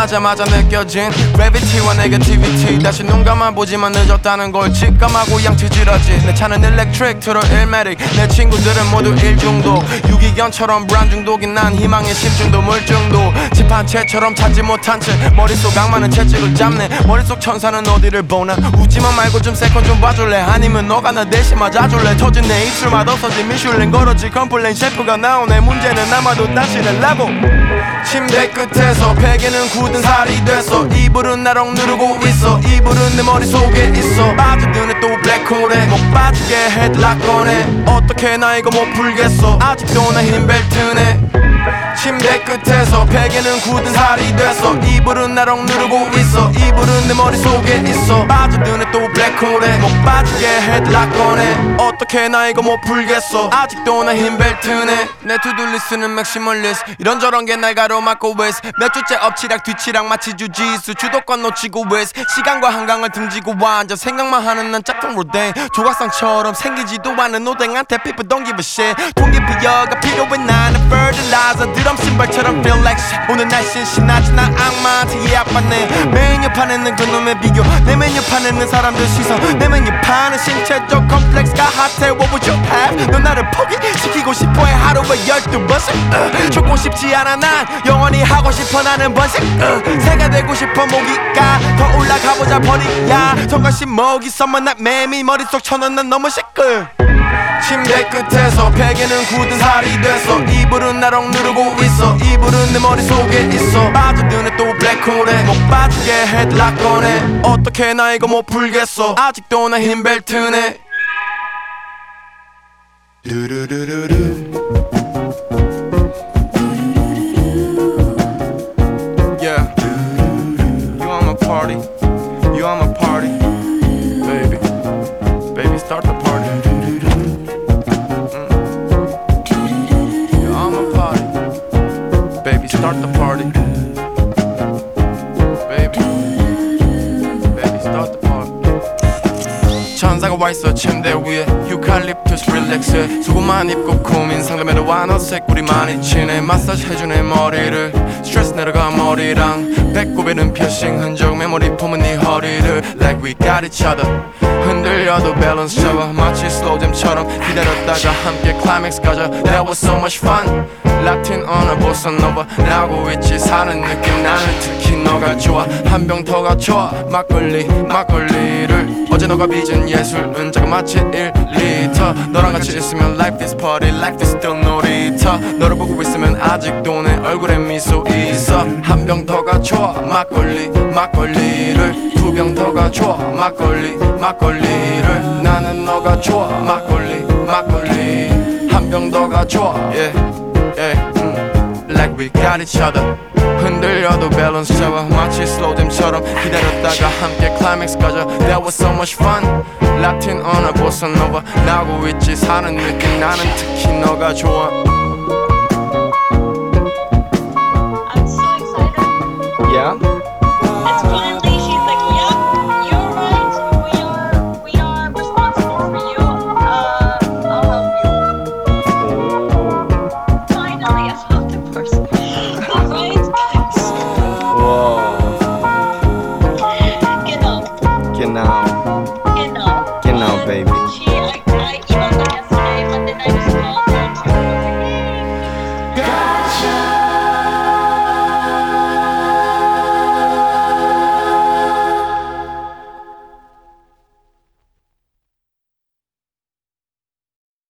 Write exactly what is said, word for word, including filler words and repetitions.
하자마자 느껴진 Gravity와 Negativity. 다시 눈 감아보지만 늦었다는 걸 직감하고 양치질하지. 내 차는 Electric 트로 일메릭. 내 친구들은 모두 일중독. 유기견처럼 불안 중독인 난 희망의 심중도 물중도. 집 한 채처럼 찾지 못한 채 머릿속 악마는 채찍을 잡네. 머릿속 천사는 어디를 보나. 웃지만 말고 좀 세컨 좀 봐줄래. 아니면 너가 나 대신 맞아줄래. 터진 내 입술 맛없어지 미슐랭 걸었지 컴플레인 셰프가 나오네. 문제는 아마도 당신의 레벨. 침대 끝에서 베개는 굳은 살이 됐어. 이불은 나랑 누르고 있어. 이불은 내 머릿속에 있어. 빠져드네 또 블랙홀에 못 빠지게 헤드락 꺼내. 어떻게 나 이거 못 풀겠어. 아직도 나 흰 벨트네. 침대 끝에서 베개는 굳은 살이 됐어. 이불은 나랑 누르고 있어. 이불은 내 머릿속에 있어. 빠져드네 또 블랙홀에 못 빠지게 헤드락 꺼내. 어떻게 나 이거 못 풀겠어. 아직도 나 흰 벨트네. 내 투두리스트는 맥시멀리스트. 이런저런 게 날 가로막고 있어. 몇 주째 엎치락 뒤치락 마치 주지수. 주도권 놓치고 있어. 시간과 한강을 등지고 완전 생각만 하는 난 짝퉁 로댕. 조각상처럼 생기지도 않은 오뎅한테 people don't give a shit. 동기부여가 필요해 나는 fertilizer. 드럼 신발처럼 feel like shit. 오늘 날씨는 신나지 난 악마한테 예약받네. 메뉴판에는 그놈의 비교. 내 메뉴판에는 사람들 시선. 내 메뉴판은 신체적 컴플렉스가 핫해. What would you have? 넌 나를 포기시키고 싶어해 하루에 열두 번씩. uh, 죽고 싶지 않아 난 영원히 하고 싶어 나는 번식. uh, 새가 되고 싶어 모기가 더 올라가보자 버리야. 성가신 먹이 썸만 나 매미 머릿속 천원 난 너무 시끌. 침대 끝에서 베개는 굳은 살이 됐어. 이불은 나랑 누르고 있어. 이불은 내 머릿속에 있어. 빠져드네 또 블랙홀에 못 빠지게 헤드락 꺼내. 어떻게 나 이거 못 풀겠어. 아직도 나 흰 벨트네. 두루루루루. Yeah. You on my party. You on my party. Baby. Baby start the party. Start the party, baby. Baby, start the party. 천사가 와있어 침대 위에 유칼립투스 릴렉스해. 속옷만 입고 고민 상담해도 완어색 우리만이 친해. 마사지 해주네 머리를. 스트레스 내려가 머리랑 배꼽에는 피어싱 흔적. 메모리 품은 네 허리를 like we got each other. 흔들려도 밸런스 잡아 마치 slow jam처럼 기다렸다가 함께 클라이맥스 가자. That was so much fun. 라틴 언어 보사노바 나오고 있지 사는 느낌. 나는 특히 너가 좋아. 한 병 더가 좋아. 막걸리 막걸리를 어제 너가 빚은 예술은 자그마치 일 리터. 너랑 같이 있으면 like this party like this still 놀이터. 너를 보고 있으면 아직도 내 얼굴에 미소 있어. 한 병 더가 좋아. 막걸리 막걸리를 두 병 더가 좋아. 막걸리 막걸리를 나는 너가 좋아. 막걸리 막걸리 한 병 더가 좋아. yeah. Yeah, mm, like we got each other. 흔들려도 밸런스 잡아 마치 slow jam처럼 기다렸다가 함께 클라이맥스 가자. That was so much fun. 라틴 언어 보사노바 나오고 있지 사는 느낌. 나는 특히 너가 좋아. I'm so excited. Yeah? It's finally, she's like, yep, you're right. We are, we are responsible for you. Uh, I'll help you. Finally, I found the person. Alright, guys. Whoa. Genau. Genau. Genau. Genau, baby. She